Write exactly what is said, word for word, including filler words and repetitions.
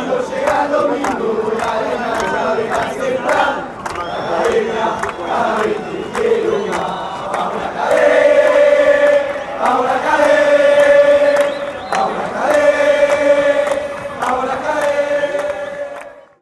Cuando llega el domingo, la arena ya deja de sembrar. Macarena, Macarena.